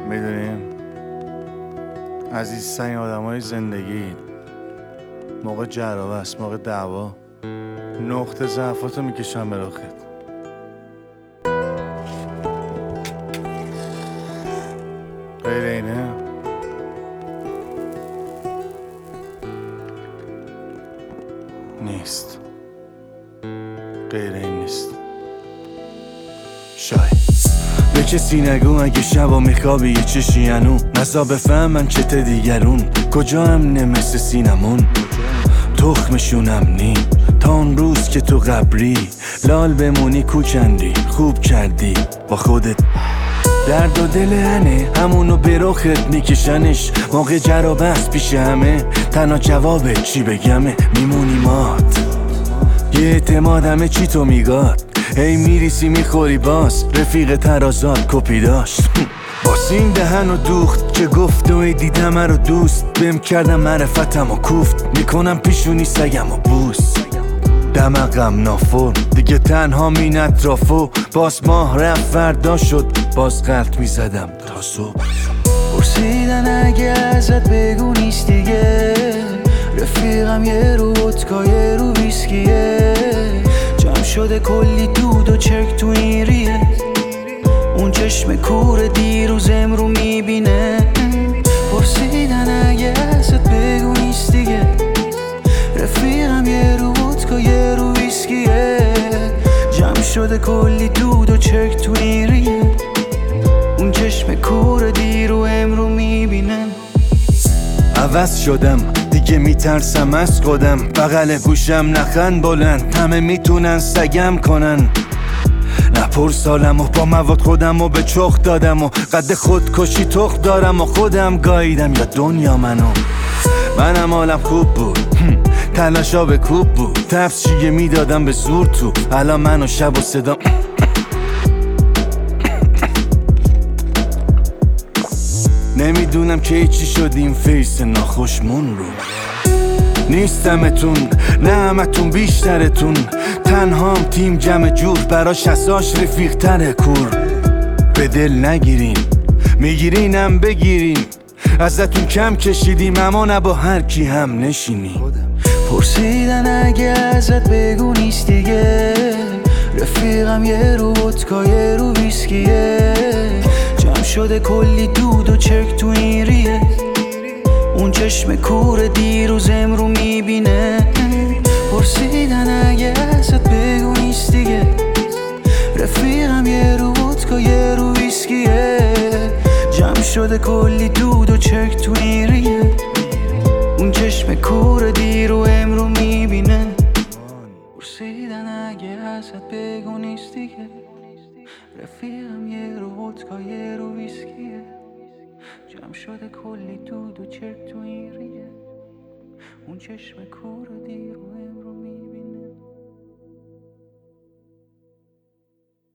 میدونیم عزیزترین آدمای زندگی موقع جراوه است، موقع دعوا نقطه ضعفاتو میکشن به رخت. غیر اینه نیست، غیر این نیست. شاید به کسی نگو اگه شبا میخوابی یه چشی هنو نزا بفهمن چته دیگرون کجا هم مثل سینمون تخمشونم نی تا اون روز که تو قبری لال بمونی کوچندی خوب کردی با خودت. درد و دل هنه همونو به رخت میکشنش موقع جر و بحث پیش همه تنها جواب چی بگمه میمونی مات یه اعتمادمه چی تو میگاد هی میریسی میخوری باز رفیق ترازات کپی داشت باسی این دهن و دوخت که گفت و دیدم رو دوست بهم کردم معرفتم و کوفت میکنم پیشونی سگم و بوس دمقم نافور دیگه تنها مین اطرافو باز ماه رفت فردا شد باز قلط میزدم تا صبح. پرسیدن اگه ازت بگو نیست دیگه رفیقم یه رو ودکا یه رو ویسکیه جمع شده کلی دود و چرک تو این ریه اون چشم کور دیروز امرو میبینه. پرسیدن اگه ازت بگو نیست دیگه رفیقم یه رو ودکا یه رو ویسکیه جمع شده کلی دود و چرک تو این ریه اون چشم کور دیرو امرو میبینه. عوض شدم دیگه میترسم از خودم بغل گوشم نخن بلند همه میتونن سگم کنن نپرسالم و با مواد خودم و به چخ دادم و قد خودکشی تخ دارم و خودم گاییدم یا دنیا منم حالم خوب بود تلاشا به کوب بود تفسیه میدادم به زور تو الان منو شب و صدا نمیدونم که چی شدیم فیس ناخوشمون رو نیستمتون نه همتون بیشترتون تنهام تیم جمع جور براش اساش رفیق تره کور به دل نگیرین میگیرینم بگیرین ازتون کم کشیدیم اما نه با هر کی هم نشینی. پرسیدن اگه ازت بگو نیست دیگه رفیقم یه رو ودکا یه رو ویسکیه جمع شده کلی دود و چرک تو این ریه اون چشم کور دیروز امرو میبینه. پرسیدن اگه ازت بگو نیست دیگه رفیقم یه رو ودکا یه رو ویسکیه جمع شده کلی دود و چرک تو این ریه اون چشم کور دیرو امرو میبینه. پرسیدن اگه ازت بگو نیست دیگه رفیقم یه رو ودکا یه رو ویسکیه جمع شده کلی دود و چرک تو این ریه اون چشم کور دیرو